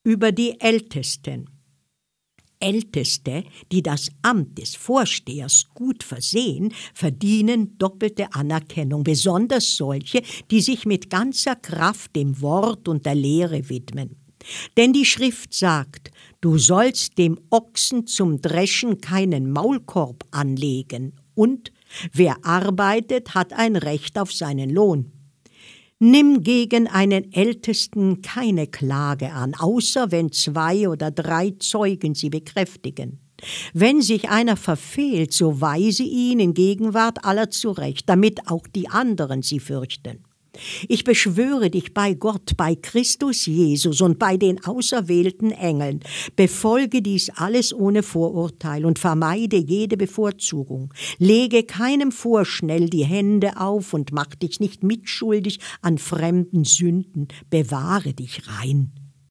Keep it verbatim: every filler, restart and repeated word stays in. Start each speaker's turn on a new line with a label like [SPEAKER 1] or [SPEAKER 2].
[SPEAKER 1] über die Ältesten. Älteste, die das Amt des Vorstehers gut versehen, verdienen doppelte Anerkennung, besonders solche, die sich mit ganzer Kraft dem Wort und der Lehre widmen. Denn die Schrift sagt, du sollst dem Ochsen zum Dreschen keinen Maulkorb anlegen und wer arbeitet, hat ein Recht auf seinen Lohn. Nimm gegen einen Ältesten keine Klage an, außer wenn zwei oder drei Zeugen sie bekräftigen. Wenn sich einer verfehlt, so weise ihn in Gegenwart aller zurecht, damit auch die anderen sie fürchten. Ich beschwöre dich bei Gott, bei Christus Jesus und bei den auserwählten Engeln, befolge dies alles ohne Vorurteil und vermeide jede Bevorzugung. Lege keinem vorschnell die Hände auf und mach dich nicht mitschuldig an fremden Sünden, bewahre dich rein.